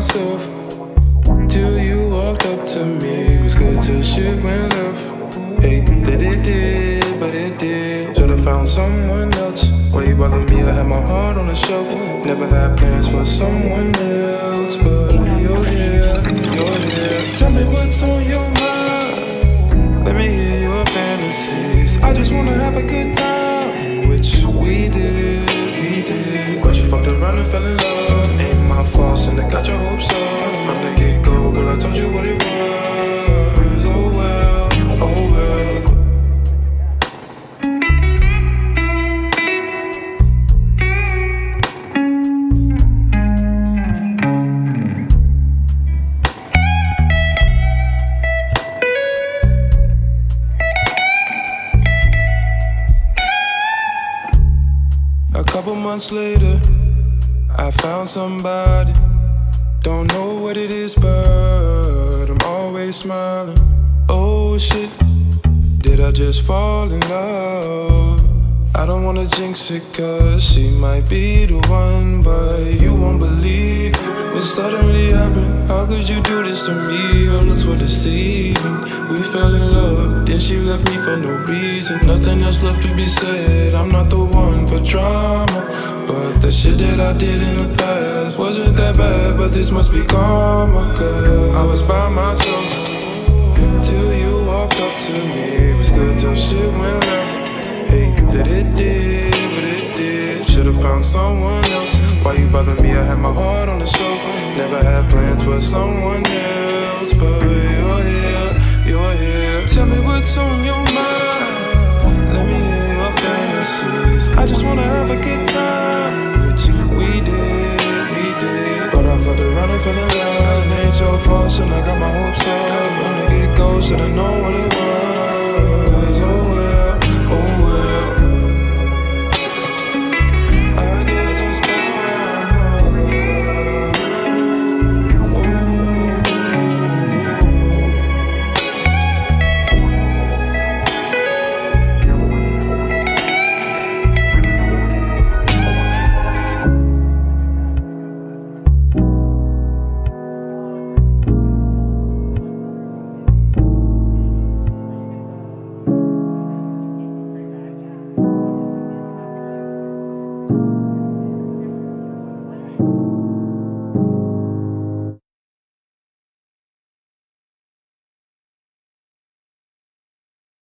myself till you walked up to me. It was good till shit went left. Hey, that it did, but it did. Should've found someone else. Why you bother me? I had my heart on the shelf. Never had plans for someone else, but you're here, you're here. Tell me what's on your mind. Let me hear your fantasies. I just wanna have a good time, which we did. But you fucked around and fell in love. Ain't my fault, and I got your hopes up from the get-go. Girl, I told you what it was. Oh well, oh well. A couple months later, I found somebody. Don't know what it is, but I'm always smiling. Oh shit, did I just fall in love? I don't wanna jinx it, cause she might be the one, but you won't believe what suddenly happened. How could you do this to me? Your looks were deceiving. We fell in love, then she left me for no reason. Nothing else left to be said. I'm not the one for drama, but the shit that I did in the past wasn't that bad. But this must be karma, cause I was by myself till you walked up to me. It was good till shit went left. Hey, that it did, but it did. Should've found someone else. Why you bother me? I had my heart on the shelf. Never had plans for someone else, but you're here, you're here. Tell me what's on your mind. Let me hear your fantasies. I just wanna have a good time, which we did. But I fucked around and fell in love. It ain't your fault, and I got my hopes up from the get-go. Should've known what it was.